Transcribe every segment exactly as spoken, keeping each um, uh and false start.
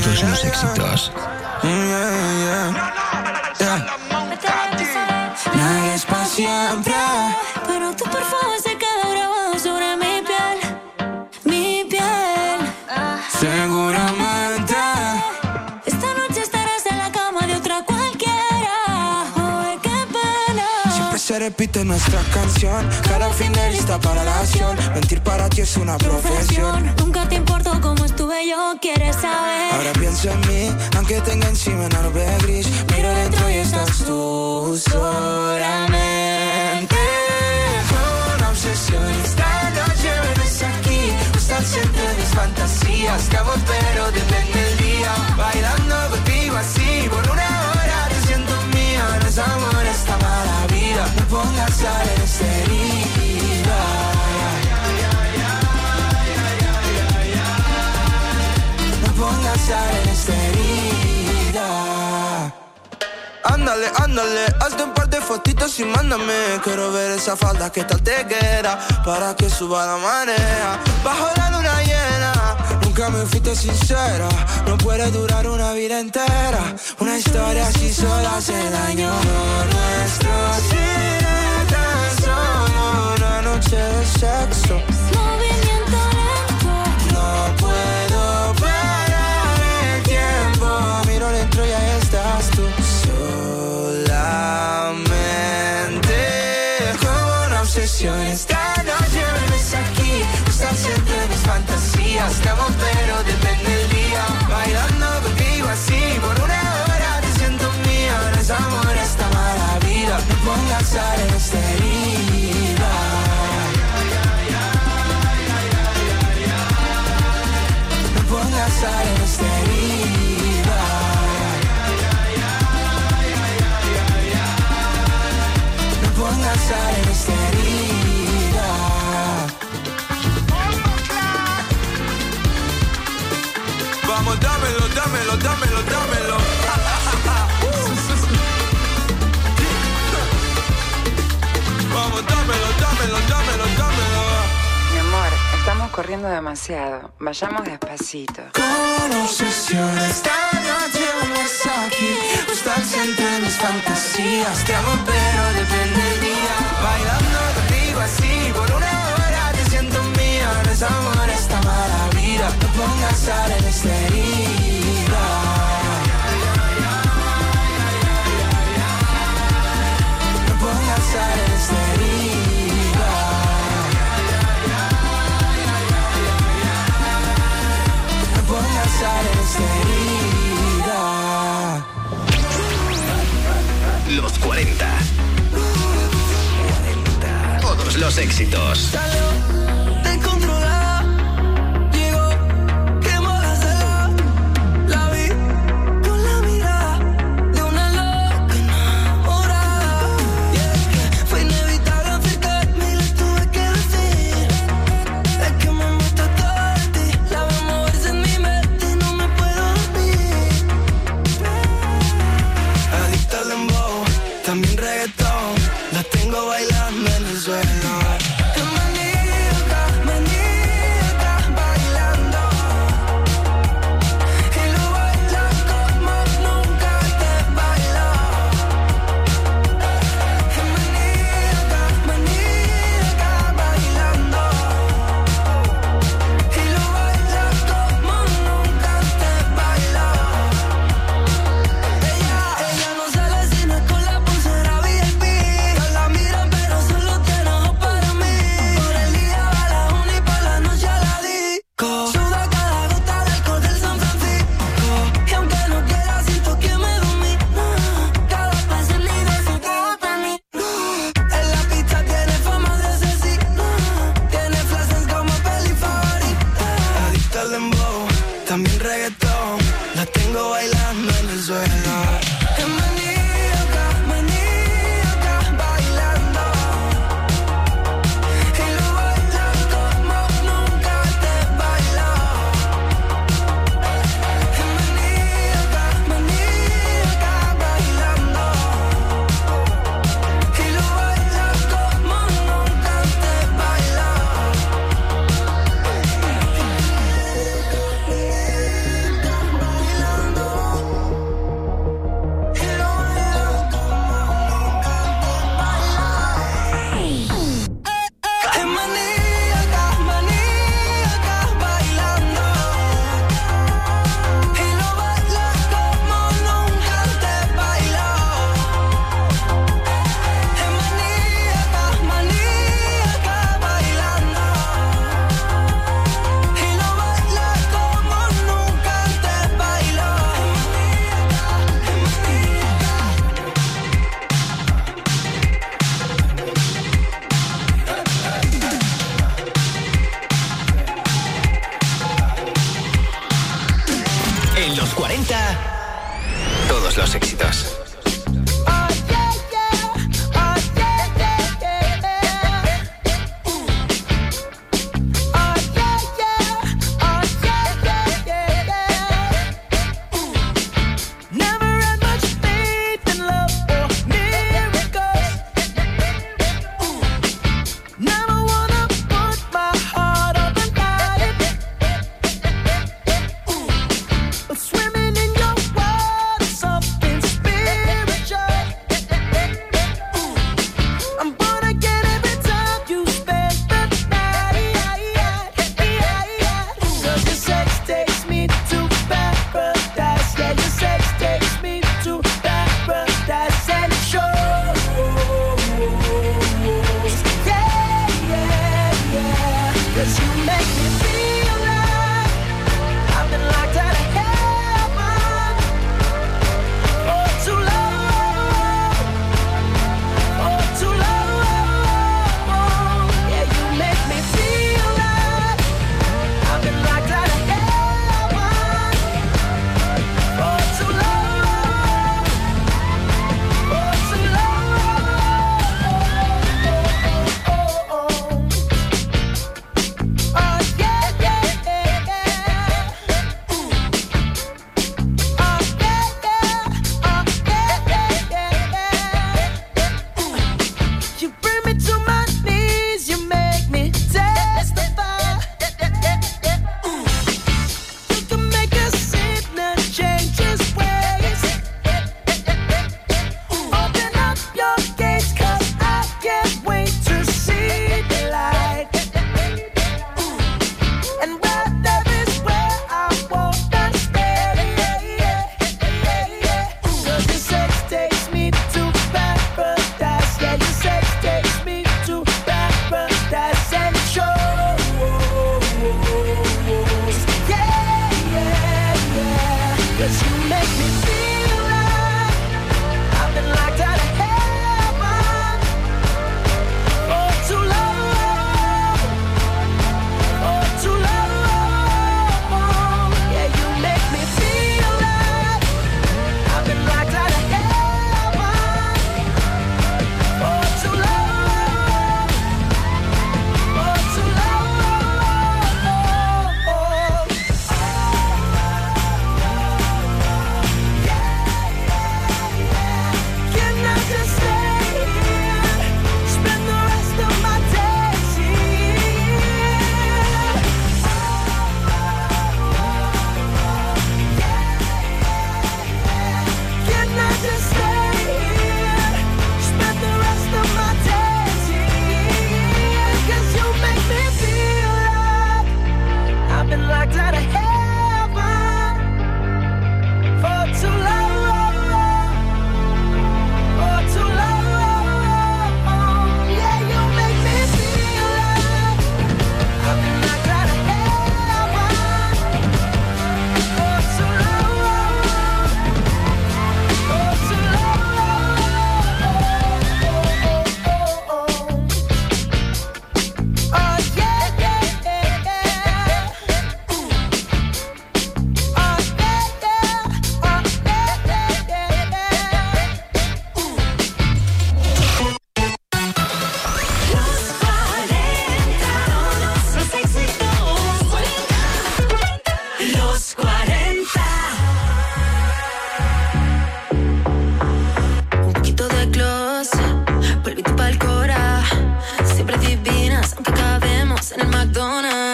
Todos los éxitos. Yeah, yeah, yeah. Nadie es para siempre, pero tu perfume se queda grabado sobre mi piel, mi piel. seguramente. Esta noche estarás en la cama de otra cualquiera. Oh, qué pena. Siempre se repite nuestra canción, cada fin de lista para la acción. Mentir para ti es una profesión. Nunca te importó cómo estuve yo, quieres saber. Ahora pienso en mí, aunque tenga encima una nube gris. Miro dentro y estás tú solamente. Una obsesión, esta noche ves aquí. Estar siempre en mis fantasías. Te amo pero depende del día. Bailando contigo así, por una hora te siento mía. No es amor esta mala vida. No pongas sal en esta herida. No pongas sal en esta herida. Ándale, ándale, hazte un par de fotitos y mándame. Quiero ver esa falda, qué tal te queda, para que suba la marea. Bajo la luna llena, nunca me fuiste sincera. No puede durar una vida entera. Una historia así sola hace daño. Nuestro cine tan solo una noche de sexo. Movimiento lento. No puedo parar el tiempo. Miro dentro y ahí estás tú. Solamente como una obsesión. Esta noche me ves aquí. Estás siempre en mis fantasías. Te amo pero depende del día. Bailando contigo así. Por una hora te siento mía. No es amor esta mala vida. No pongas sal en esta herida. No pongas sal en esta herida. No pongas sal en esta herida. Vamos, dámelo, dámelo, dámelo, dámelo. Vamos, dámelo, dámelo, dámelo, dámelo. Mi amor, estamos corriendo demasiado. Vayamos despacito. Con obsesión esta noche vamos aquí. Estar siempre en mis fantasías. Te amo pero depende del día. Bailando contigo así. Por una hora te siento mía. No es amor esta mala vida. No pongas sal en esta herida. No pongas sal en esta herida. No pongas sal en esta herida. Los cuarenta. Todos los éxitos. Descontrolada, llegó, quemó la sala. La vi con la mirada de una loca enamorada. Y es que fue inevitable acercarme y le tuve que decir. Es que me gusta todo de ti. La veo moverse en mi mente y no me puedo dormir. Adicta al dembow, también reggaetón. La tengo bailando en el suelo. Ella no sale si no es con la pulsera V I P. Todos la miran pero solo tiene ojos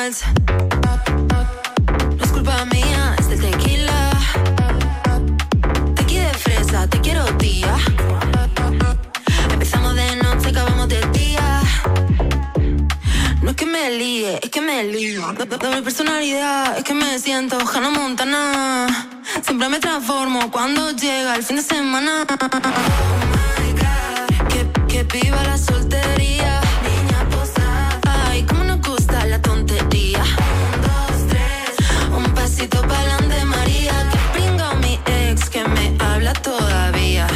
McDonald's. No es culpa mía, es del tequila. Tequila de fresa, te quiero tía. Empezamos de noche, acabamos de día. No es que me líe, es que me lío. Doble personalidad, es que me siento Hannah Montana. Siempre me transformo cuando llega el fin de semana. Oh my God, que, que viva la soltería. Niña posada, ay, cómo nos gusta la tontería. Un, dos, tres, un pasito pa'lante María. Que pringa mi ex que me habla todavía.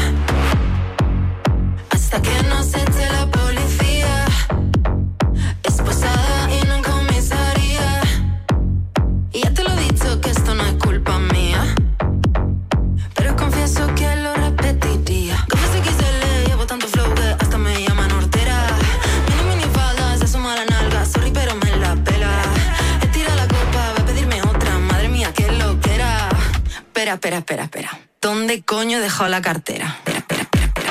Hasta que no se eche la policía. Esposada y no en comisaría. Y ya te lo he dicho que esto no es culpa mía. Pero confieso que lo repetiría. Confieso que se le llevo tanto flow que hasta me llaman hortera. Mini mini falda, se asoma la nalga. Sorry pero me la pela. Estira la copa, va a pedirme otra. Madre mía, qué loquera. Espera, espera, espera, espera. ¿Dónde coño he dejado la cartera? Espera, espera, espera, espera.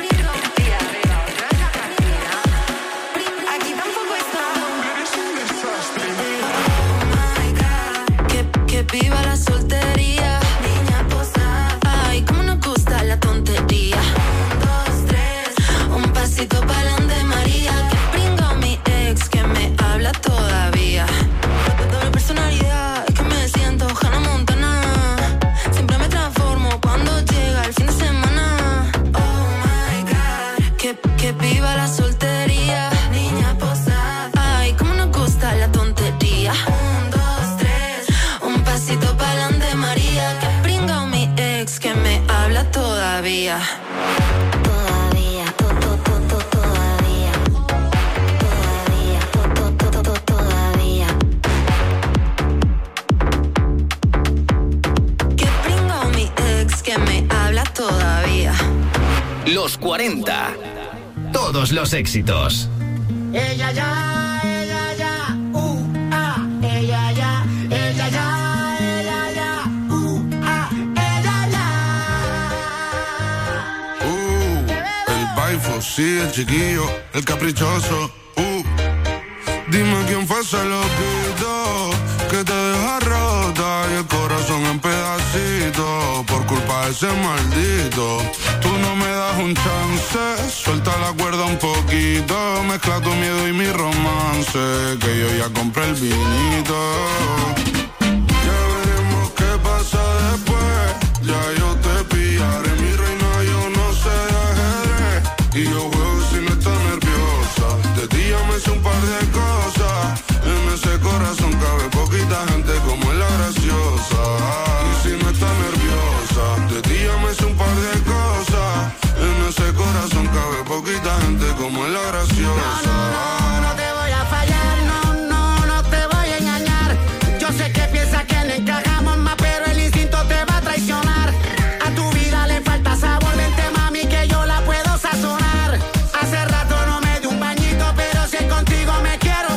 Aquí tampoco está. Oh my God, que, que viva la soltería. Niña posada, ay, cómo nos gusta la tontería. Un, dos, tres, un pasito pa'lante María. Que pringa mi ex que me habla todavía. Doble personalidad, es que me siento Hannah Montana. Siempre me transformo cuando llega el fin de semana. Oh my God, que, que viva la soltería. Niña posada, ay, cómo nos gusta la tontería. Un, dos, tres, un pasito pa'lante María. Que pringa mi ex que me habla todavía. Todavía, to, to, to, to, todavía. Todavía, to, to, to, to, todavía. Que pringa mi ex que me habla todavía. Los cuarenta. Todos los éxitos. Ella ya, ella ya, uh, ah, ella ya, ella ya, ella ya, uh, ah, ella ya. Uh, el baifo, sí, el chiquillo, el caprichoso. Uh, dime quién fue ese loquito que te deja rota y el corazón en pedacitos por culpa de ese maldito. Tú no me das un chance, suelta la cuerda un poquito, mezcla tu miedo y mi romance, que yo ya compré el vinito. Ya veremos qué pasa después, ya yo te pillaré, mi reina, yo no sé de ajedrez, y yo juego si no estás nerviosa, de ti ya me sé un par de cosas, en ese corazón cabe poquita gente como es la graciosa, y si no estás nerviosa, de ti ya me sé un par de cosas, en ese corazón cabe poquita gente como es la graciosa. No, no, no, no te voy a fallar, no, no, no te voy a engañar. Yo sé que piensas que no encajamos más, pero el instinto te va a traicionar. A tu vida le falta sabor, vente mami que yo la puedo sazonar. Hace rato no me di un bañito, pero si es contigo me quiero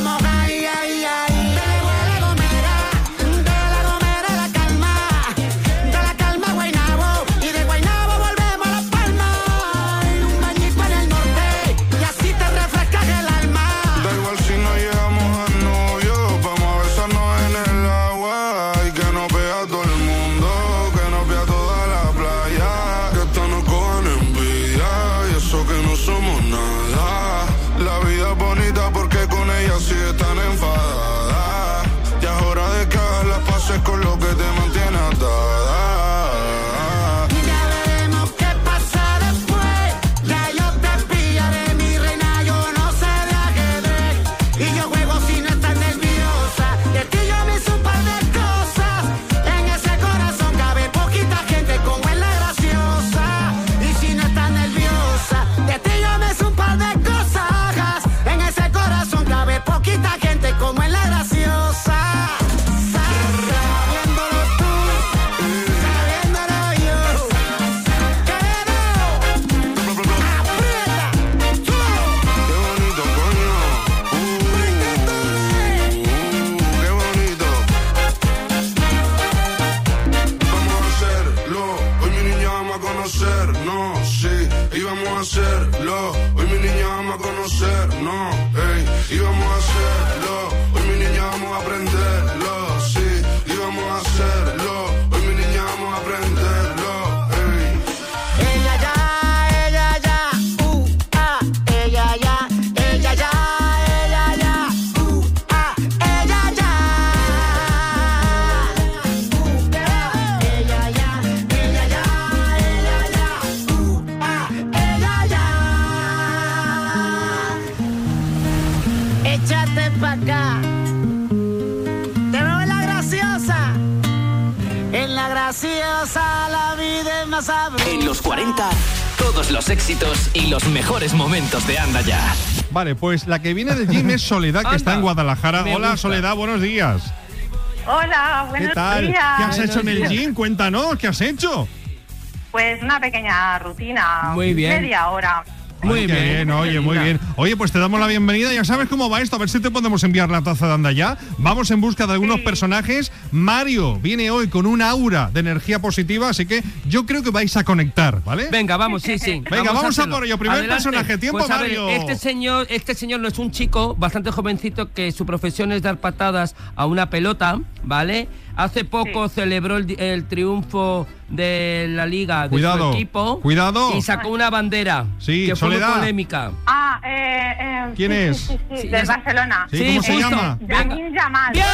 Échate pa' acá. Te veo en la graciosa. En la graciosa la vida es más sabrosa. En los cuarenta, todos los éxitos y los mejores momentos de Anda Ya. Vale, pues la que viene del gym es Soledad, que Anda, está en Guadalajara. me Hola, gusta. Soledad, buenos días. Hola, buenos ¿Qué tal? días. ¿Qué has hecho en el Buenos días. gym? Cuéntanos, ¿qué has hecho? Pues una pequeña rutina. Muy bien. Media hora. Muy Ay, qué bien. oye, muy bien. Oye, pues te damos la bienvenida. Ya sabes cómo va esto. A ver si te podemos enviar la taza de Anda Ya. Vamos en busca de algunos Sí. personajes. Mario viene hoy con un aura de energía positiva, así que yo creo que vais a conectar, ¿vale? Venga, vamos, sí, sí. Venga, vamos a hacerlo. por ello. Primer Adelante. personaje. Tiempo, Pues, a ver, Mario. este señor, este señor no es un chico, bastante jovencito, que su profesión es dar patadas a una pelota, ¿vale? Hace poco Sí. celebró el, di- el triunfo de la liga de Cuidado, su equipo. cuidado. Y sacó una bandera. Sí, que fue muy Soledad. polémica. Ah, eh, eh, ¿Quién sí, es? Sí, sí, sí, Sí, del ya- Barcelona. Sí, ¿cómo se justo. llama? Lamine Yamal. ¡Bien!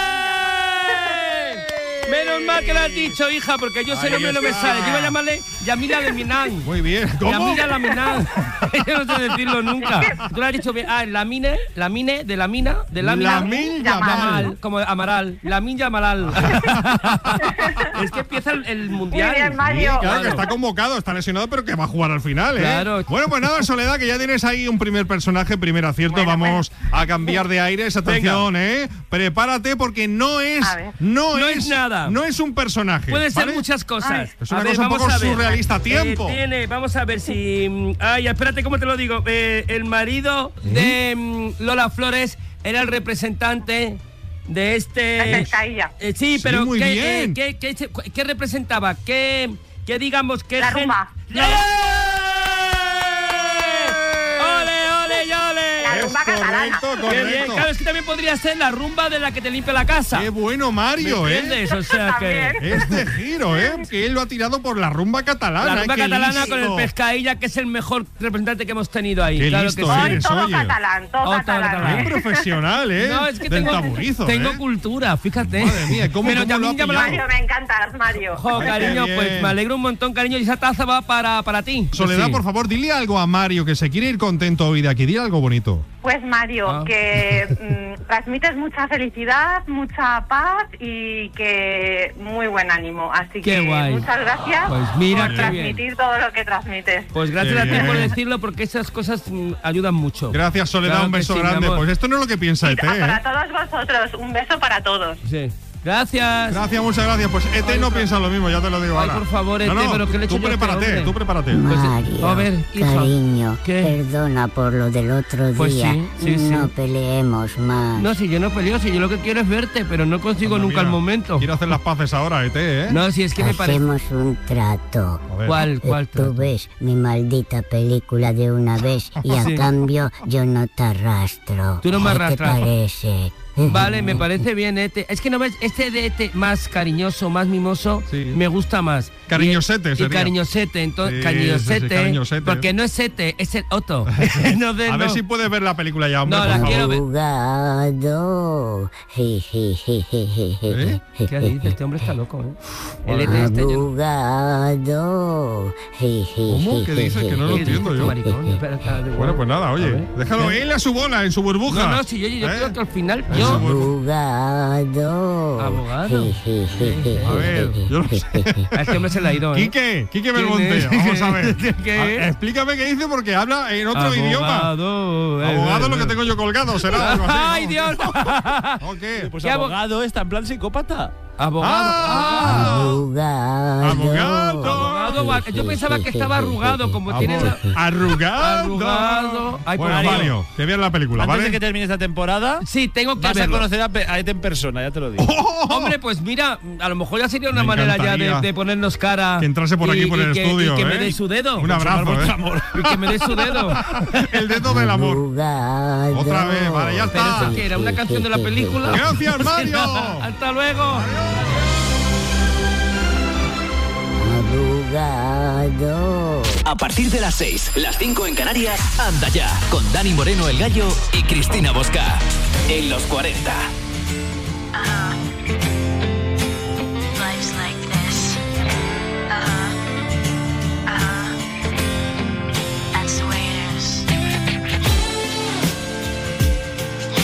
Menos mal que lo has dicho, hija, porque yo ese Ahí nombre no me está. sale. Yo iba a llamarle Yamila de Minan. Muy bien. ¿Cómo? Yamila Laminán. Yo no sé decirlo nunca. Tú lo has dicho bien. Ah, Lamine, Lamine, de Lamina, de Lamina. Lamine Yamal. Yamal, como Amaral. Lamin Yamalal. Es que empieza el, el mundial. Muy bien, Sí, Mario. claro, que está convocado, está lesionado, pero que va a jugar al final, ¿eh? Claro. Bueno, pues nada, Soledad, que ya tienes ahí un primer personaje, primer acierto. Bueno, Vamos a cambiar de aires. Atención, ¿eh? Prepárate porque no es, A ver. no, No es, es nada. no es un personaje. Puede ser ¿vale? muchas cosas. Es una A ver, cosa un vamos poco a ver. surrealista. Tiempo. Eh, tiene, vamos a ver si. mm, Ay, espérate, ¿cómo te lo digo? Eh, el marido de mm, Lola Flores era el representante de este. De Pescailla. Eh, sí, Sí, pero muy ¿qué, bien. eh, qué, qué, qué representaba? ¿Qué, qué digamos que La rumba. ¡Eh! ¡Ole, ole, y ole! La Es rumba catalana. correcto, Qué bien, correcto. claro, es que también podría ser la rumba de la que te limpia la casa. Qué bueno, Mario, ¿Me ¿eh? entiendes? O sea que. También. Este giro, ¿eh? Que él lo ha tirado por la rumba catalana. La rumba ¿eh? Qué catalana listo. con el Pescailla, que es el mejor representante que hemos tenido ahí. Qué claro listo que sí. Hoy eres, todo oye. catalán, todo Oh, todo catalán. catalán. Qué profesional, ¿eh? No, es que Del tengo, taburizo, tengo ¿eh? cultura, fíjate. Madre mía, ¿cómo- Pero cómo ya lo ha a mí ya me la- pillado? Mario, me encantas, Mario. Jo, Qué cariño, bien. pues me alegro un montón, cariño. Y esa taza va para, para ti. Soledad, Sí. por favor, dile algo a Mario, que se quiere ir contento hoy de aquí. Dile algo bonito. Pues Mario, Ah. que mm, transmites mucha felicidad, mucha paz y que muy buen ánimo. Así Qué que guay. muchas gracias Pues mira por qué transmitir bien. todo lo que transmites. Pues gracias Qué a ti bien. por decirlo, porque esas cosas mm, ayudan mucho. Gracias, Soledad, Claro un que beso sí, mi grande. amor. Pues esto no es lo que piensa Y E T, para ¿eh? todos vosotros, un beso para todos. Sí. Gracias. Gracias, muchas gracias. Pues E T Ay, no por- piensa lo mismo, ya te lo digo Ay, ahora. por favor, E T, No, no, pero ¿qué le he tú hecho yo a este prepárate, hombre? tú prepárate. Pues, Mario, a ver, hija. cariño, ¿Qué? perdona por lo del otro Pues día. sí, sí, sí. no peleemos más. No, si yo no peleo, si yo lo que quiero es verte, pero no consigo Anda, nunca mira, el momento. Quiero hacer las paces ahora, E T, ¿eh? No, si es que me parece. Hacemos un trato. A ver. ¿Cuál, cuál? Eh, Tú ves mi maldita película de una vez y a Sí. cambio yo no te arrastro. Tú no me ¿Qué te arrastras. parece? Vale, me parece bien, Ete. Es que no ves, este de Ete más cariñoso, más mimoso, Sí. me gusta más. Cariñosete y, y sería. cariñosete, entonces, Sí, cariñosete, sí, sí, cariñosete. porque no es Ete, es el Otto. No de- A ver no. si puedes ver la película ya, hombre, No, por la favor. quiero ver. Abogado. ¿Eh? ¿Qué dices? Este hombre está loco, ¿eh? El Ete este. yo- Abogado. ¿Cómo? ¿Qué dices? Que no lo ¿Qué dices, entiendo yo. maricón? Espera, espera, de- Bueno, pues nada, A oye, ver. déjalo él a su bola, en su burbuja. No, no, si yo, yo ¿Eh? creo que al final En yo. su burbuja. Abogado. Abogado. A ver, yo no sé. A este hombre se le ha ido, ¿eh? Quique, Quique ¿Quién Belmonte, es? vamos a ver. ¿Qué A- es? explícame qué dice porque habla en otro idioma. Abogado. Abogado lo que tengo yo colgado, será algo así. ¿no? ¡Ay, Dios! ¿O qué? Pues ¿Qué abo- abogado está en plan psicópata. Abogado. Ah. Abogado. Abogado. Arrugado, yo pensaba que estaba arrugado, como tiene la... Arrugado. Arrugado. Ay, Bueno, por Dios. Mario, que veas la película, Antes ¿vale? de que termine esta temporada, Sí, tengo que vas a verlo. conocer a, Pe- a Ete en persona, ya te lo digo. Hombre, pues mira, a lo mejor ya sería una Me manera ya encantaría de, de ponernos cara. que entrase por aquí y- por el y que- estudio, Y que me ¿eh? dé su dedo. Un abrazo, Por ¿eh? amor. Y que me dé su dedo. El dedo del amor. Abogado. Otra vez, vale, ya Pero está. eso que era una canción de la película. Gracias, Mario. Hasta luego. Abogado. A partir de las seis, las cinco en Canarias, Anda Ya, con Dani Moreno el Gallo y Cristina Bosca. En los cuarenta. Life's like this. Uh-huh. Uh-huh. That's the way it is.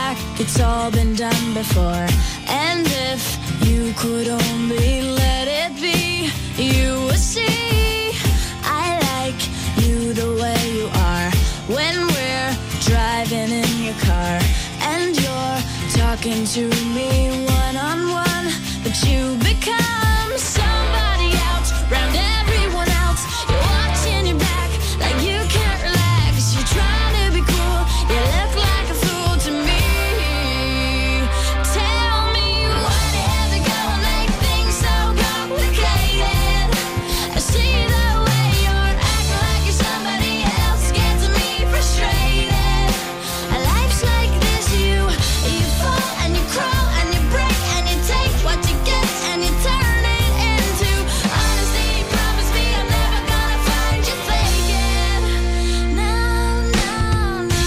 back, it's all been done before. And if you could only let it be, you would see I like you the way you are. When we're driving in your car and you're talking to me one-on-one, but you become somebody else round everyone else. You're watching your back like you can't relax. You're trying to be cool, you look like a fool to me. Tell me why do you have to go and make things so complicated? I see the way you're acting like you're somebody else, gets me frustrated. Life's like this, you you fall and you crawl and you break and you take what you get and you turn it into honesty. Promise me I'm never gonna find you faking. No, no, no.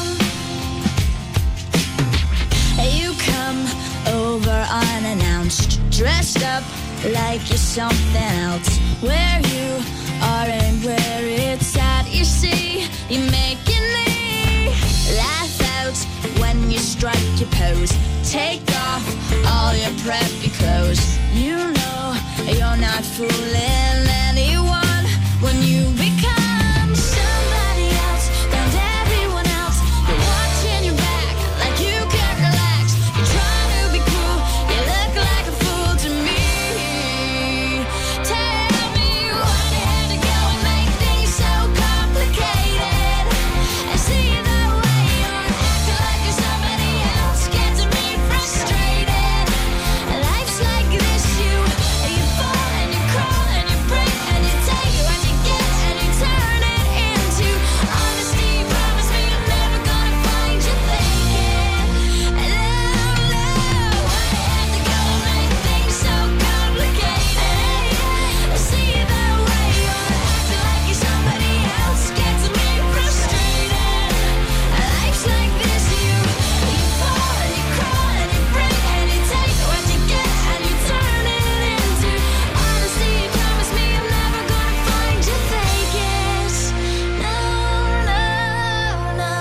You come over unannounced, dressed up like you're something else. Where you are and where it's at, you see, you're making me laugh out when you strike your pose. Take off all your preppy clothes. You know you're not fooling anyone when you become somebody else round everyone else. You're watching your back like you can't relax. You're trying to be cool, you look like a fool to me. Tell me why do you have to go and make things so complicated? I see the way you're acting like you're somebody else, gets me frustrated. Life's like this, you you fall and you crawl and you break and you take what you get and you turn it into honesty. Promise me I'm never gonna find you faking. No, no, why do you have to go and make things so complicated? I see the way you're acting like you're somebody else, gets me frustrated. Life's like this, you you fall and you crawl and you break and you take what you get and you turn it into honesty. Promise me I'm never gonna find you faking. No, no, no.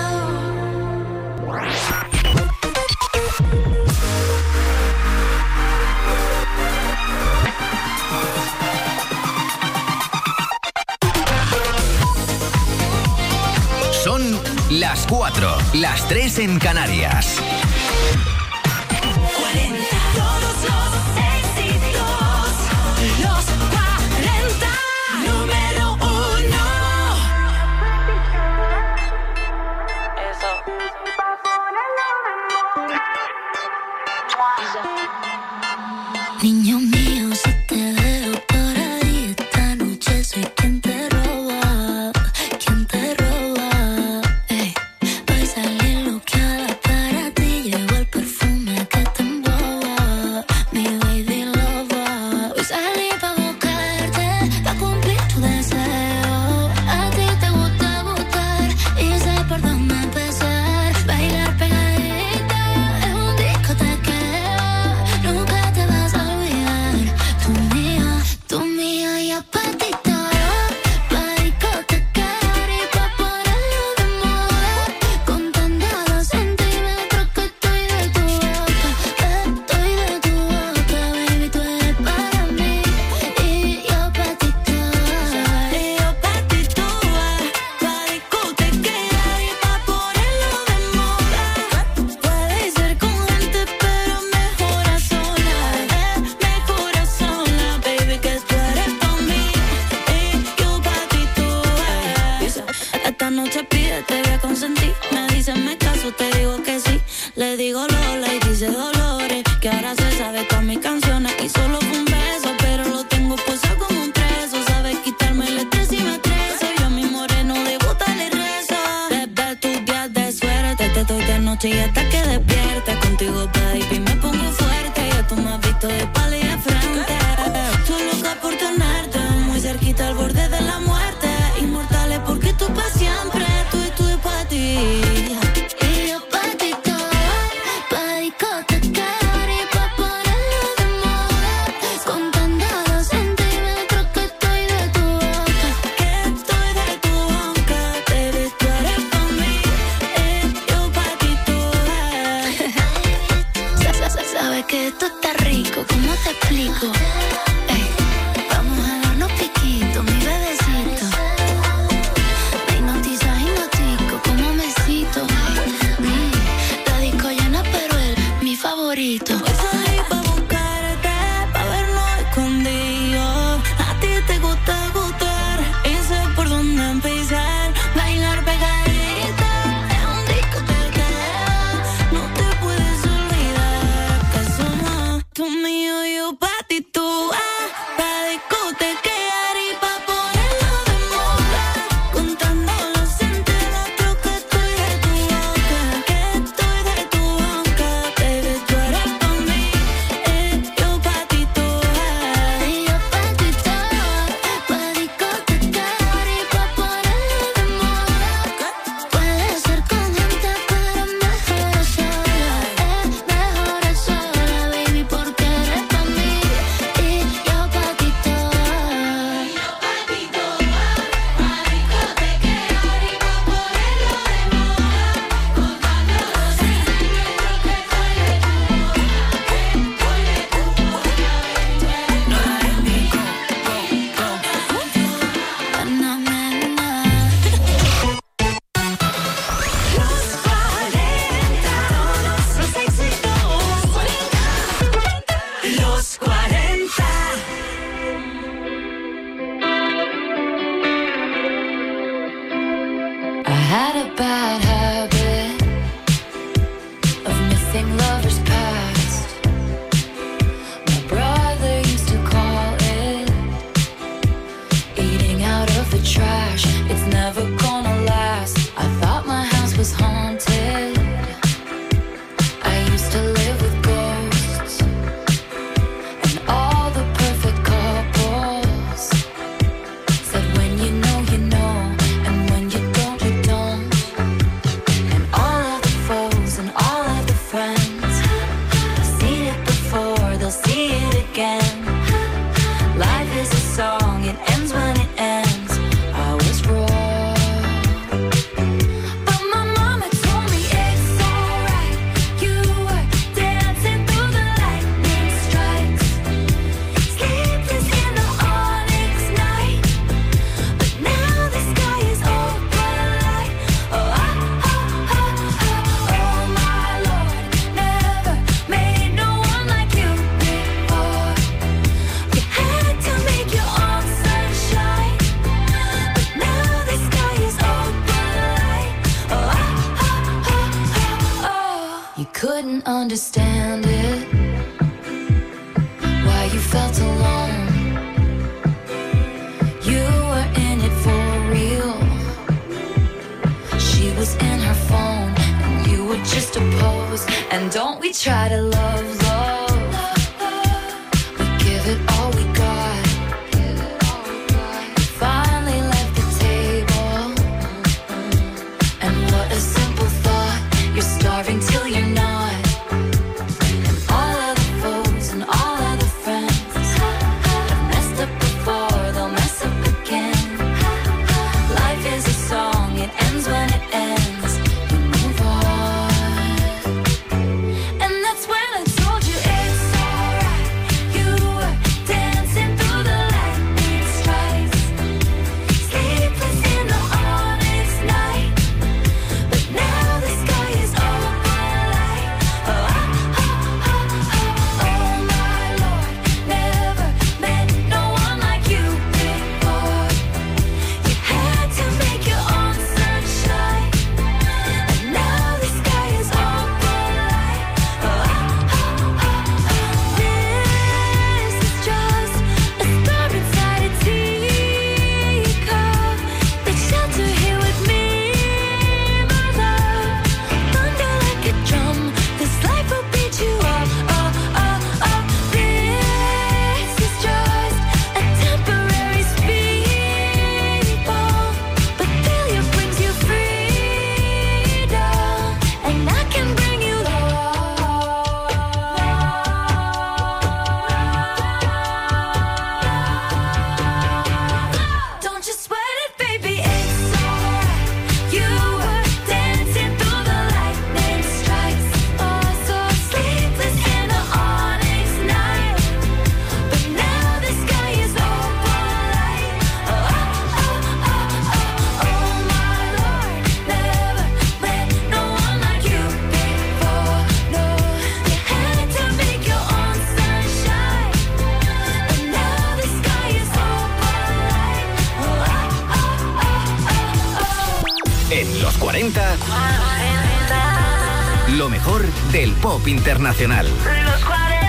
Son las cuatro, las tres en Canarias. Todos los éxitos, los cuarenta, número uno. Niño mío, si te veo por ahí esta noche, soy quien te roba, quien te roba. Ey, voy a salir loqueada para ti, llevo el perfume que te emboba, mi baby lover. Voy a salir pa' buscarte, pa' cumplir tu deseo. A ti te gusta gustar y sé por dónde empezar. Bailar pegadita en un discotequeo, nunca te vas a olvidar. Tú mía, tú mía y apatito, pa' discotecar y pa' ponerlo de moda. Contando los centímetros que estoy de tu boca, estoy de tu boca, baby, tú eres para mí y yo pa' ti toda. Y yo pa' ti toda, pa' discotequear y pa' ponerlo de moda. Puedes ser con gente pero mejor a solas, mejor a solas, baby, que tú eres pa' mí y yo pa' ti toda. Esta noche pide, te voy a consentir. Me dicen me caso, te digo que sí. Le digo Lola y dice Dolores, que ahora se sabe todas mis canciones y solo fue un beso, pero lo tengo posado como un preso. Sabes quitarme el estrés y me estreso. Yo a mi moreno de gusta le rezo. Desde tus días de suerte te doy de noche y hasta que despiertes. Contigo, baby, me pongo fuerte. Ya tú me has visto de espalda y de frente. Tú loca por tenerte muy cerquita al borde de la muerte. Inmortales porque tú pa' siempre, tú y tú y pa' ti. Y yo pa' ti toda, pa' discotecar y pa' ponerlo de moda. Contando los centímetros que estoy de tu boca, que estoy de tu boca, baby, tú eres pa' mí y yo pa' ti toda. sabes que esto está rico, ¿cómo te explico? Ey, vamos a darnos piquito, mi bebecito. Me hipnotizas, hipnotico, como me cito. Mm, la disco llena, pero él, mi favorito. Salí pa' buscarte, pa' vernos escondidos. A ti te gusta gustar, y sé por dónde empezar. Bailar pegadita, es un discoteca. No te puedes olvidar que somos tú mío, yo pa' ti, tú. Ah, pa' discotequear y pa' ponerlo de moda. Contando los centímetros que estoy de tu boca, que estoy de tu boca. Baby, tú eres pa' mí, eh, yo pa' ti, tú. Ah, y yo pa' ti, tú. Pa' discotequear y pa' ponerlo de moda. Puede ser con gente, pero mejor a sola. Es mejor a sola, baby, porque eres pa' mí y yo pa' ti, tú. Na, na, na. Los cuarenta, los éxitos. Los cuarenta. I had a bad habit of missing lovers past. My brother used to call it eating out of the trash. It's never gonna last. I thought my house was haunted. I used to live with ghosts and all the perfect couples said when you know, you know, and when you don't, you don't. And all of the foes and all of the friends have seen it before, they'll see it again. Life is a song, it ends when it ends. I was wrong, but my mama told me it's alright. You were dancing through the lightning strikes, sleepless in the onyx night. But now the sky is open light. Oh, oh, oh, oh, oh, oh my Lord, never made no one like you before. You had to make your own sunshine, but now the sky is open light. Oh, oh, oh, oh, oh. You couldn't understand it, why you felt alone. You were in it for real. She was in her phone, and you were just a pose. And don't we try to love, love? We give it all we got. You finally left the table, and what a simple thought. You're starving till you're not. And all of the foes and all of the friends have messed up before, they'll mess up again. Life is a song, it ends when it ends. You move on, and that's when I told you del pop internacional. Los cuarenta.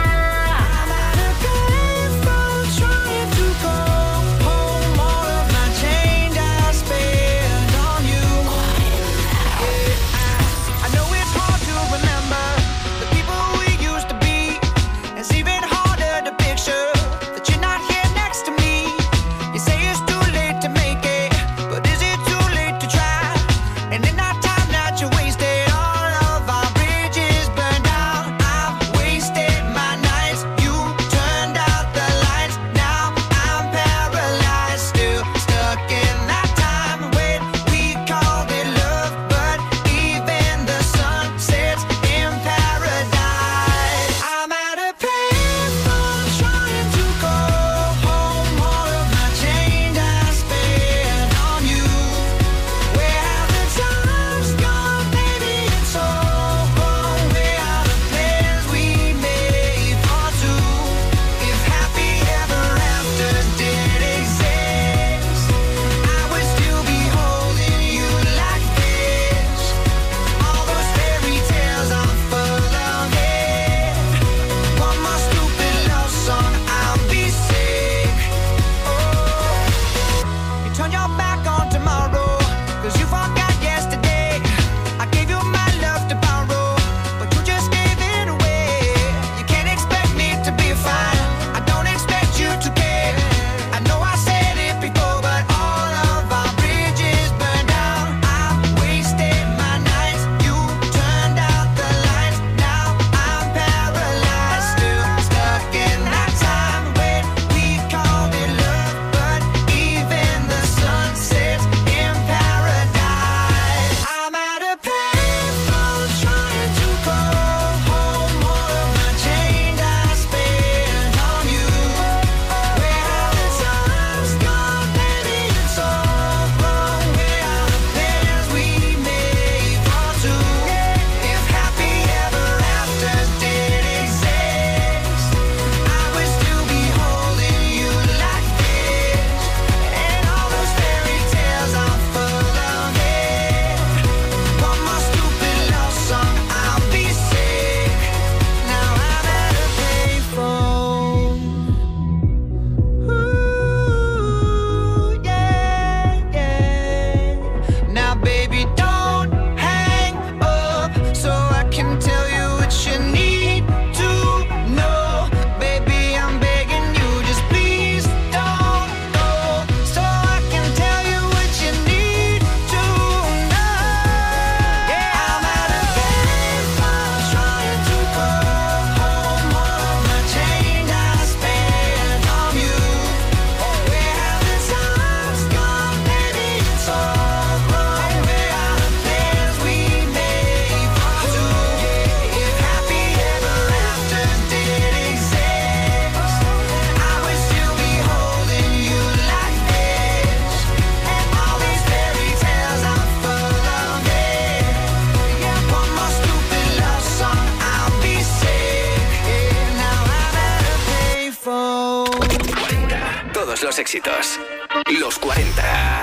Los éxitos. Los cuarenta.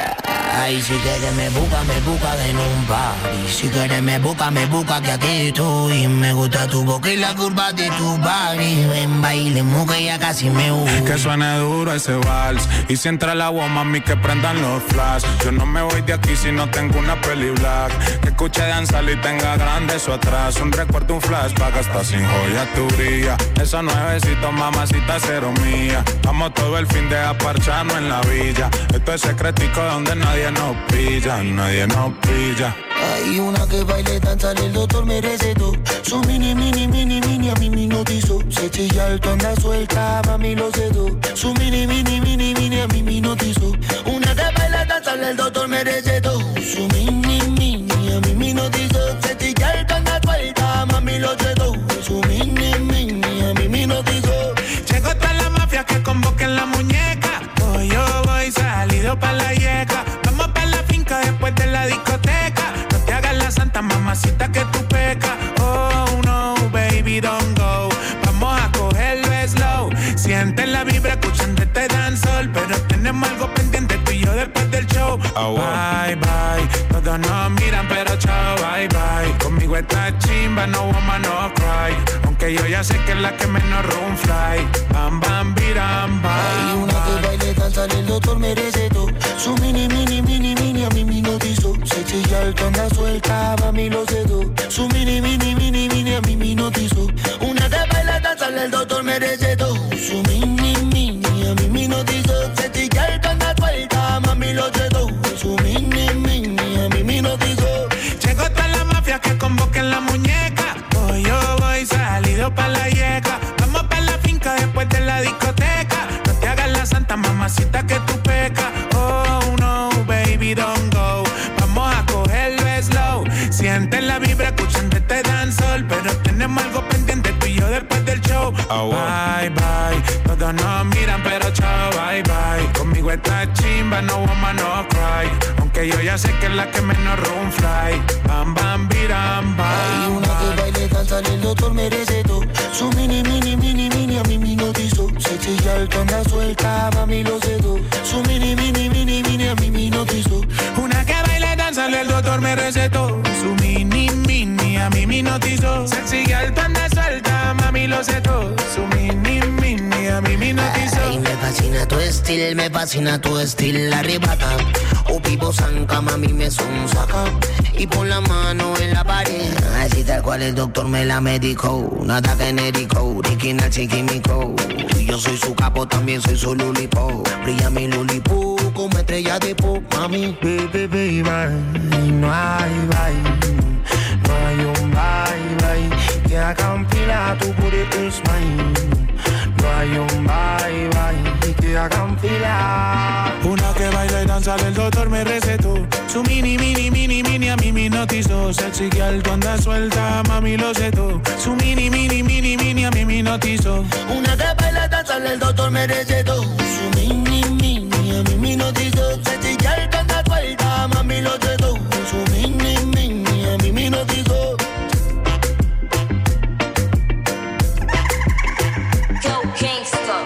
Ay, si quieres me busca, me busca en un party. Si quieres me busca, me busca que aquí estoy. Me gusta tu boca y la curva de tu body. Ven, bailemos que ya casi me voy. Que suene duro ese vals. Y si entra el agua, mami, que prendan los flash. Yo no me voy de aquí si no tengo una peli black. Que escuche danzar y tenga grande eso atrás. Un recuerdo, un flash, pa' gastar sin joya tu brilla. Esos nuevecitos, mamacita, cero mía. Vamos todo el fin de aparcharnos en la villa. Esto es secretico donde nadie nos pilla, nadie nos pilla. Hay una que baile, danza, el doctor me recetó. Su mini, mini, mini, mini, a mí me notizó. Se chilla alto, anda suelta, mami lo sedó. Su mini, mini, mini, mini, a mí me notizó. Una que baila, danza, el doctor me recetó. Su mini, mini, a mí me notizó. Se chilla alto, anda suelta, mami lo sedó. Su mini, mini, a mí me notizó. Llegó toda la mafia que convoquen la muñeca. Hoy yo voy salido pa' la yeca. Vamos pa' la finca después de la discoteca. No te hagas la santa mamacita que tú pecas. Oh no, baby, don't go. Vamos a cogerlo slow. Siente la vibra escuchando este dancehall. Pero tenemos algo pendiente tú y yo después del show. Oh, bye, bye. Todos nos miran, pero chao, bye, bye. Conmigo está chimba, no woman, no cry. Aunque yo ya sé que es la que menos room fly. Bam, bam, biram, bam. Hay una que baile danza, el doctor me recetó. Su mini, mini, mini, mini, a mí me notizó. Se chilla alto, anda suelta, a mí lo cedo. Su mini, mini, mini, mini, a mí me notizó. Una que baile danza, el doctor me recetó. Su mini, mini, a mí me notizó. Se chilla alto, anda suelta, a mí lo cedo. Su mini, mini, a mí me notizó. Llegó toda la mafia que convoquen la muñeca. Hoy yo voy salido pa' la yeca. Vamos pa' la finca después de la discoteca. No te hagas la santa mamacita que tú pecas. Oh no, baby, don't go. Vamos a cogerlo slow. Siente la vibra escuchando este dancehall. Pero tenemos algo pendiente tú y yo después del show. Oh, bye, bye. Todos nos miran pero chao, bye, bye. Conmigo está chimba, no woman, no cry. Aunque yo ya sé que es la que menos room fly. Bam, bam, biram, bam. Hay una que baile danza, el doctor me recetó. Su mini, mini, mini, mini, a mí me notizó. Se chilla alto, anda suelta, a mí lo cedo. Su mini, mini, mini, mini, a mí me notizó. Una que baile danza, el doctor me recetó. Su mini, mini, a mí me notizó. Se chilla alto, anda suelta, mami lo cedo. Su mini, mini, a mí me notizó. Ay, me fascina tu estilo, me fascina tu estilo, arrebata. O vivo zanca, mami me son saca. Y pon la mano en la pared. Así tal cual el doctor me la medicó. Nada genérico, original chiquimico. Yo soy su capo, también soy su lulipo. Brilla mi lulipo como estrella de pop, mami. Baby, baby, no hay bye. No hay un bye, bye. Que hagan fila, tu booty is mine. No hay un bye, bye. Que hagan fila. Una que baila y danza, el doctor me recetó. Su mini, mini, mini, mini, a mí me notizó. Sexy que alto anda suelta, mami lo cedo. Su mini, mini, mini, mini, a mí me notizó. Una que baila y danza, el doctor me recetó. Su mini, mini, a mí me notizó. Sexy que alto anda suelta, mami lo cedo. Su mini, mini, a mí me notizó. Go Kingston.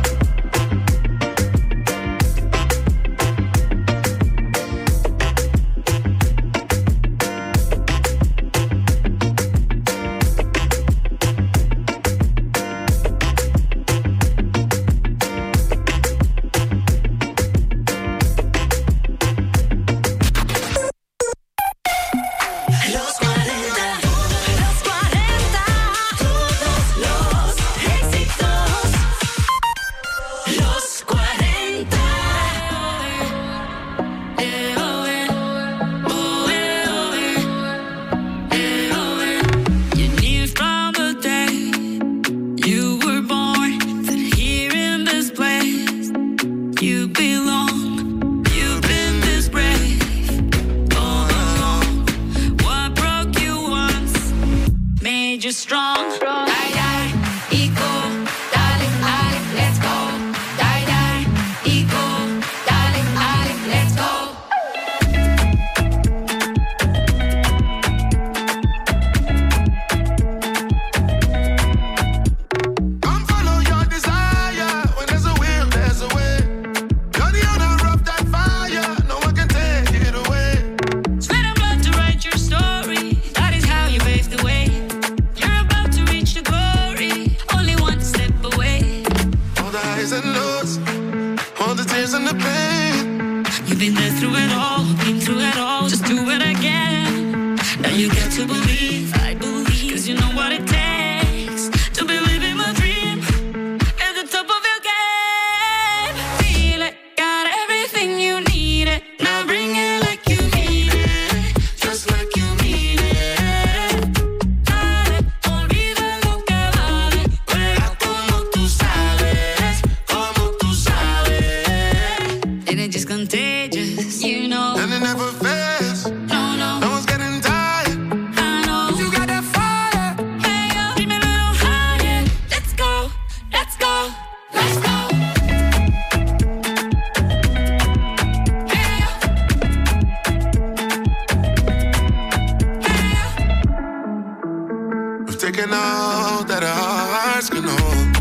taken all that our hearts can hold.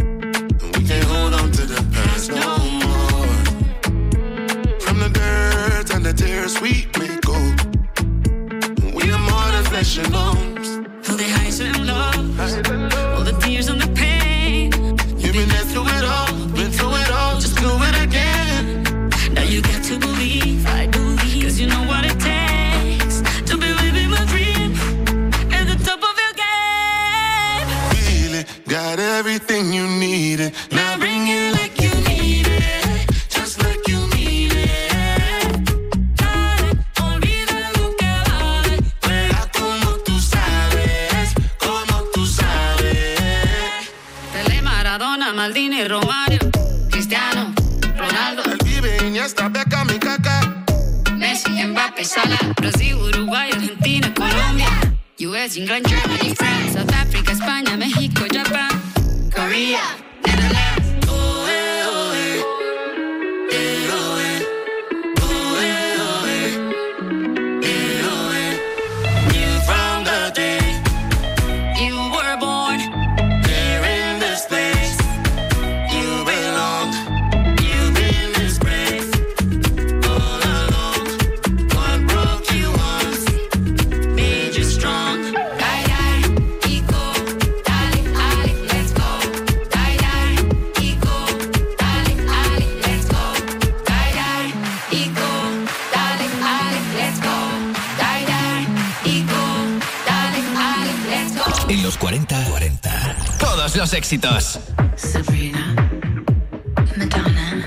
And we can't hold on to the past no more. From the dirt the tears we may go. We are more than flesh and bones. All the highs and lows, all the tears and the pain. You've been there through it all, been through it all, just do it again. Now you got to believe, I believe, cause you know what it takes to be living my dream at the top of your game. Feel it, got everything you needed. Now bring it like you need it, just like you need it. Dale, olvida lo que vale. Juega como tú sabes, como tú sabes. Pelé, Maradona, Maldini, Romario, Cristiano, Ronaldo, Iniesta, Beckham y Kaká, Messi, Mbappé, Salah, Brasil, Uruguay, Argentina, Colombia, U S, England, Germany, France, South Africa, España, México, Japan, Korea, Netherlands. Oh, eh, oh, eh. Eh, oh, eh. Oh, eh, oh, eh. Eh, oh, eh. Knew from the day You were born here in this place, you belong. You've been disgraced all along. What broke you once made you strong. Die, die, ego, dale, dale, let's go. Die, die, ego, dale, dale, let's go. Die, die, ego, dale, dale, let's go. Die, die, ego, dale, dale, let's go. En los cuarenta, cuarenta. Todos los éxitos. Sabrina, Madonna.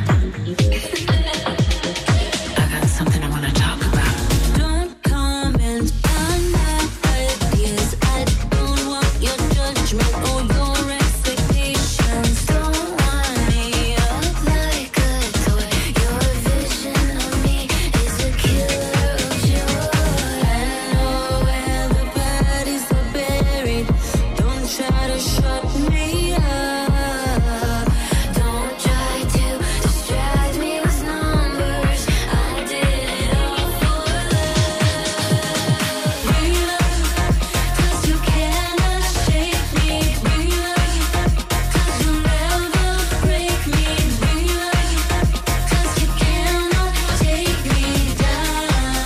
I got something I wanna talk about. Don't comment on my ideas. I don't want your judgment or your expectations. Don't want me up like a toy. Your vision of me is a killer of joy. I know where the bodies are buried. Don't try to shut me up. Don't try to distract me with numbers. I did it all for love. Bring love, cause you cannot shake me. Bring love, cause you'll never break me. Bring love, cause you cannot take me down.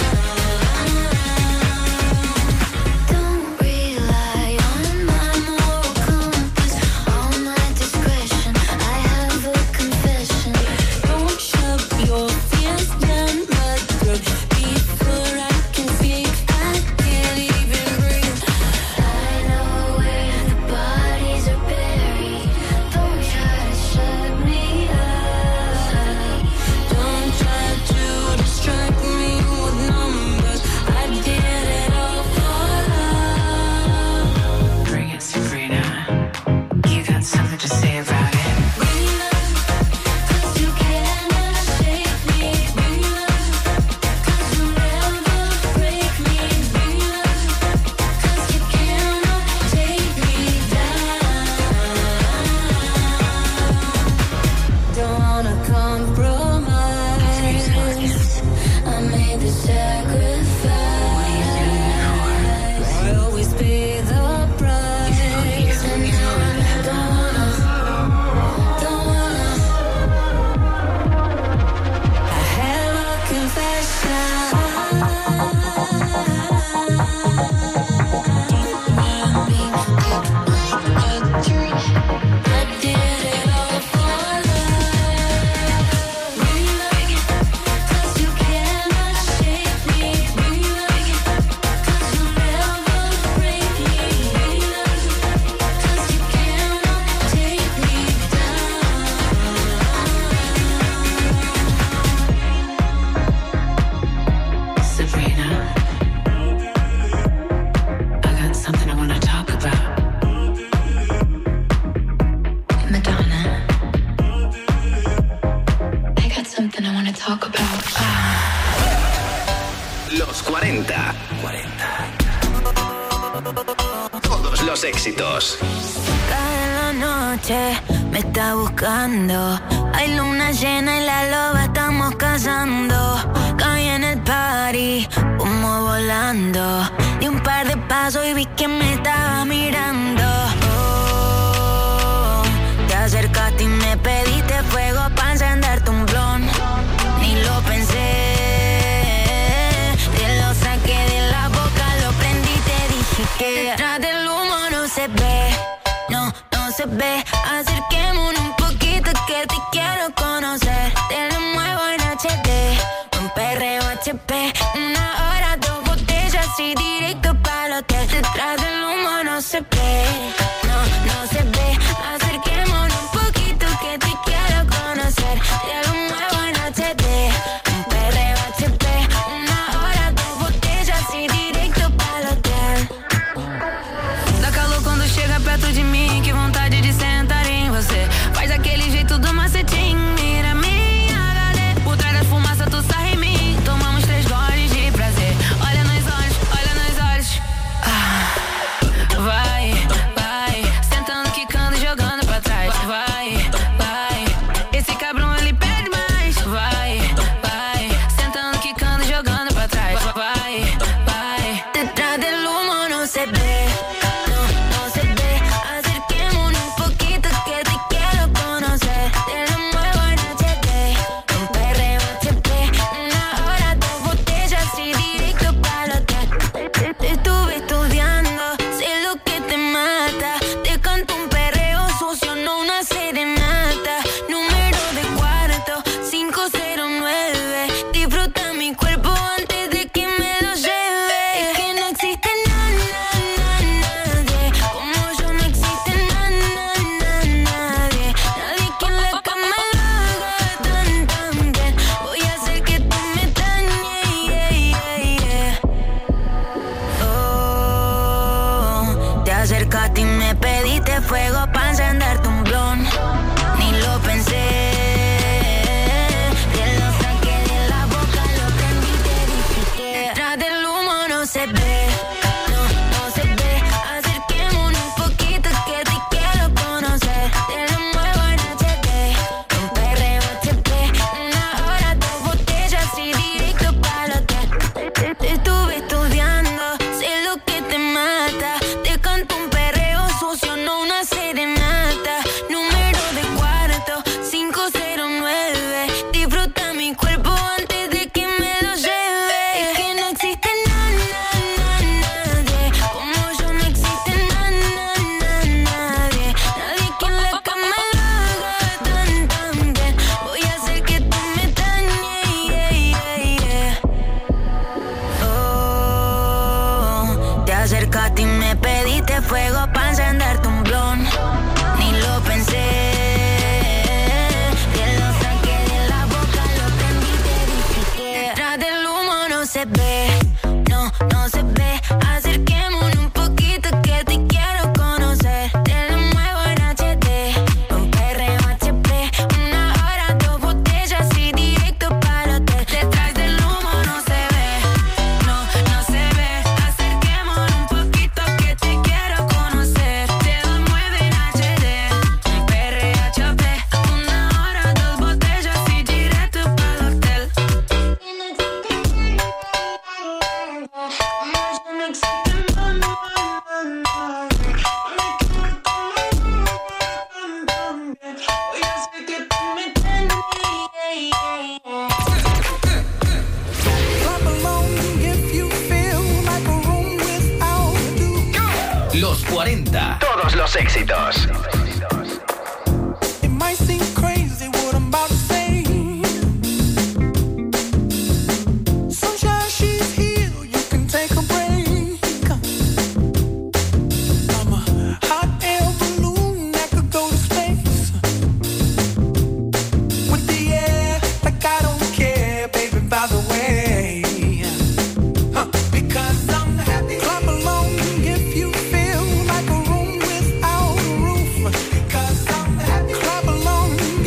Don't rely on my moral compass or my discretion. I have a confession. Don't shove your fears down my throat before I can speak. I can't even breathe. I know where the bodies are buried. Don't try to shut me up. Don't try to distract me with numbers. I did it all for love. Bring it, Sabrina. You got something to say about it. Bring love, cause you cannot shake me. Bring love, cause you'll never break me. Bring love, cause you cannot take me down. Don't wanna compromise. I made the sacrifice. I always pay the price. And now I don't wanna, don't wanna. I have a confession. I did it all for love. Bring love, cause you cannot shake me. Bring love, cause you'll never break me. Bring love, cause you cannot take me down. Sabrina, I got something I wanna talk about. Madonna, I got something I wanna talk about. Los cuarenta. cuarenta. Todos los éxitos. Cae la noche, me está buscando. Hay luna llena y la loba estamos cazando. Caí en el party, humo volando. Di un par de pasos y vi que me estaba mirando. Oh, te acercaste y me pediste fuego pa' encenderte un blon. Ni lo pensé. se ve, no, no se ve. Acerquémonos un poquito que te quiero conocer. Te lo muevo en H D, un perreo H P. Una hora, dos botellas y directo para el hotel. Detrás del humo no se ve, no, no se ve. Acerquémonos un poquito que te quiero conocer. Te lo muevo en H D, un perreo H P. Una hora, dos botellas e direito para o hotel. Dá calor quando chega perto de mim, que vontade de sentar em você. Faz aquele jeito do macetinho, mira minha H D. Por trás da fumaça tu sarra em mim, tomamos três goles de prazer. Olha nos olhos, olha nos olhos. Ah, vai, vai, sentando, quicando, jogando pra trás. Vai, vai, esse cabrão ele pede mais. Vai, vai, sentando, quicando, jogando pra trás. Vai, vai, detrás del humo no se ve, no, no se ve. Acerquémonos un poquito que te quiero conocer. Te lo muevo en H D, un perreo H P. Una hora, dos botellas y directo para el hotel. Te, te estuve estudiando, sé lo que te mata. Te canto un perreo sucio, no una serenata. Número de cuarto, cinco cero nueve. Disfruta mi cuerpo antes de que me lo lleve. Es que no existe nada, nadie como yo, no existe nada, nadie. Nadie que en la cama lo haga tan, tan bien. Voy a hacer que tú me dañes, yeah, yeah, yeah. Oh, te acercaste y me pediste fuego para encenderte un blon. Ni lo pensé, te lo saqué de la boca, lo prendí y te dije que detrás del humo no se ve, no, no se ve. Acerquémonos un poquito que te quiero conocer. Te lo muevo en H D, un perreo H P. Una hora, dos botellas y directo para el hotel. Te, te, te estuve estudiando, sé lo que te mata. Te canto un perreo sucio, no una serenata. Número de cuarto, cinco cero nueve. Disfruta mi cuerpo antes de que me lo lleve. Es que no existe nada, nadie como yo, no existe nada, nadie. Nadie que en la cama lo haga tan, tan bien. Voy a hacer que tú me dañes, yeah, yeah, yeah. Oh, te acercaste y me pediste fuego para encenderte un blon. Ni lo pensé, te lo saqué de la boca, lo prendí y te dije que detrás del humo no se ve, no, no se ve. Acerquémonos un poquito que te quiero conocer. Te lo muevo en H D, un perreo H P. Una hora, dos botellas y directo para el hotel. Detrás del humo no se ve, no, no se ve. Acerquémonos un poquito que te quiero conocer. Te lo muevo en H D, un perreo H P. Una hora, dos botellas y directo para el hotel. Los cuarenta. Todos los éxitos. It might seem crazy what I'm about to say. Sunshine, she's here, you can take a break. I'm a hot air balloon that could go to space. With the air, like I don't care, baby, by the way. Huh. Because I'm happy. Clap along if you feel like a room without a roof. Because I'm happy. Clap along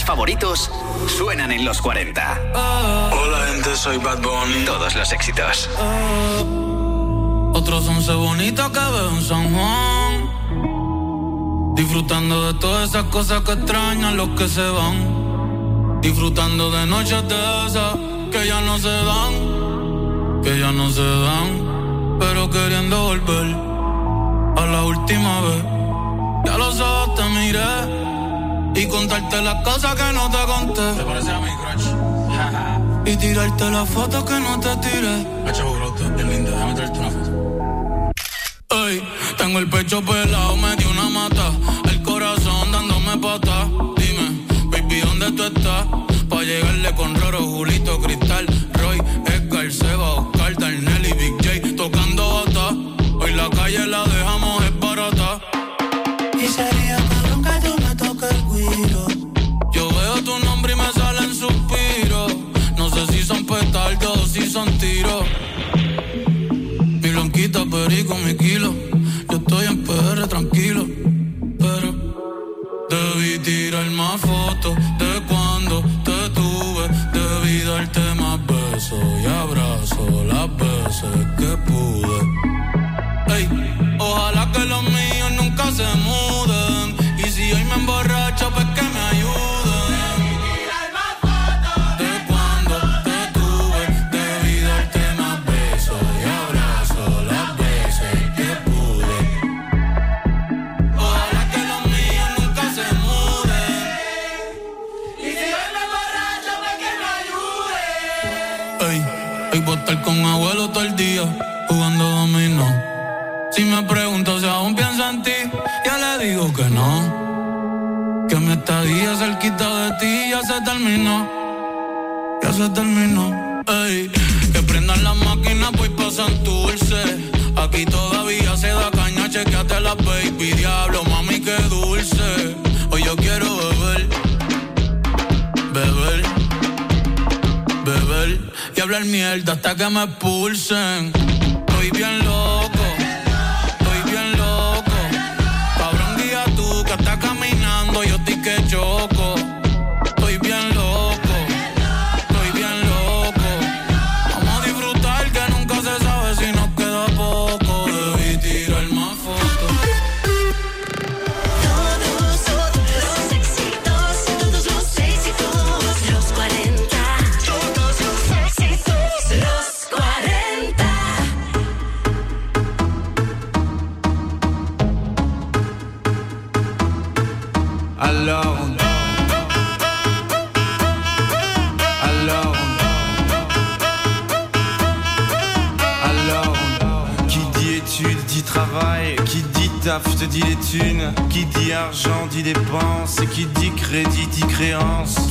artistas favoritos suenan en los cuarenta. Hola gente, soy Bad Bunny. Todos los éxitos. Otros once bonitos que veo en San Juan, disfrutando de todas esas cosas que extrañan los que se van, disfrutando de noches de esas que ya no se dan, que ya no se dan, pero queriendo volver a la última vez. Ya los ojos te miré y contarte las cosas que no te conté. ¿Te parece a mi crush? Y tirarte las fotos que no te tiré. Hacho brote, bien linda, déjame traerte una foto. Ey, tengo el pecho pelado, me dio una mata, el corazón dándome pata. Dime, baby, ¿dónde tú estás? Pa' llegarle con Roro, Julito, Cristal, Roy, Edgar, Seba, Oscar, Darnell y Big J tocando bata. Hoy la calle la dejamos es barata. Y sería cabrón que tú me toques el guiro. Yo veo tu nombre y me salen suspiros. No sé si son petardos o si son tiros. Mi blanquita, perico, mi kilo. Yo estoy en P R tranquilo, pero debí tirar más fotos de cuando te tuve. Debí darte más besos y abrazos las veces que pude. Ey, ojalá que los míos nunca se muden. Y si hoy me emborracho, pues que me ayuden. De cuando te tuve, debí darte más besos y abrazos las veces que pude. Ojalá que los míos nunca se muden. Y si hoy me emborracho, pues que me ayuden. Ey, hoy voy a estar con abuelo todo el día jugando dominó. Si me pregunto si aún pienso en ti, ya le digo que no. Que mi estadía cerquita de ti ya se terminó. Ya se terminó. Ey, que prendan las máquinas pues pasan dulce. Aquí todavía se da caña, chequeate la baby. Diablo, mami, qué dulce. Hoy yo quiero beber, beber, beber y hablar mierda hasta que me expulsen. Estoy bien loco. Que está caminando, yo estoy que choco. Estoy bien loco, estoy bien loco. Vamos a disfrutar que nunca se sabe si nos queda poco. Debí tirar más fotos. Todos los éxitos, todos los éxitos, los cuarenta. Todos los éxitos, los cuarenta. Alors, alors, alors, qui dit études dit travail, qui dit taf te dit les thunes, qui dit argent dit dépenses, et qui dit crédit dit créance.